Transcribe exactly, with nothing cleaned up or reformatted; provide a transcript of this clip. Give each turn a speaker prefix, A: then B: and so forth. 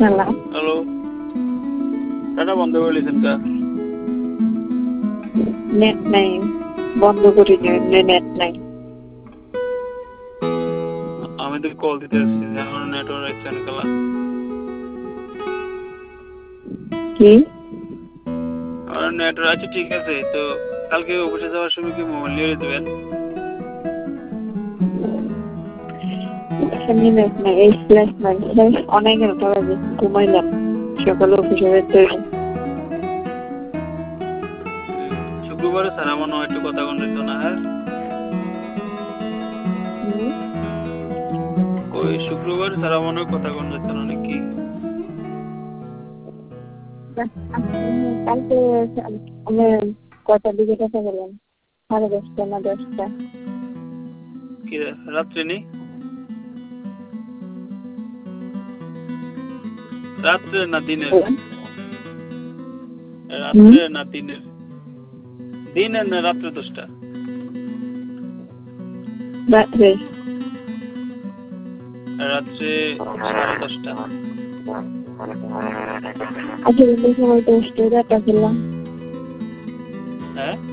A: hello
B: hello data বন্ধ করে লিখেন কা
A: নেট নাই বন্ধ করি নেট নাই
B: আমি তো কল দিতে আসছি আমার নেটওয়ার্ক আছে কালা
A: কি
B: আমার নেটওয়ার্ক আছে ঠিক আছে তো কালকে অফিসে যাওয়ার সময় কি মোবাইল নিয়ে দেবেন
A: এখানে নেট নাই এই ফ্ল্যাশ নাই অনেক টাকা ঘুমাইলাম সকালে অফিসে যেতে
B: শুক্রবারে স্যার আমার নয় একটু কথা কোন দিত না হ্যাঁ ওই শুক্রবার স্যার আমার কথা কোন দিত না নাকি
A: কালকে আমি কটার দিকে কথা বললাম সাড়ে দশটা না দশটা
B: কি রাত্রে নি রাত্রে না দিনের রাত্রে না দিনের দিনের না রাত্রে দশটা
A: রাত্রে
B: রাত্রে সাড়ে দশটা
A: আজকে সময় দশটা রাতটা খেলাম
B: হ্যাঁ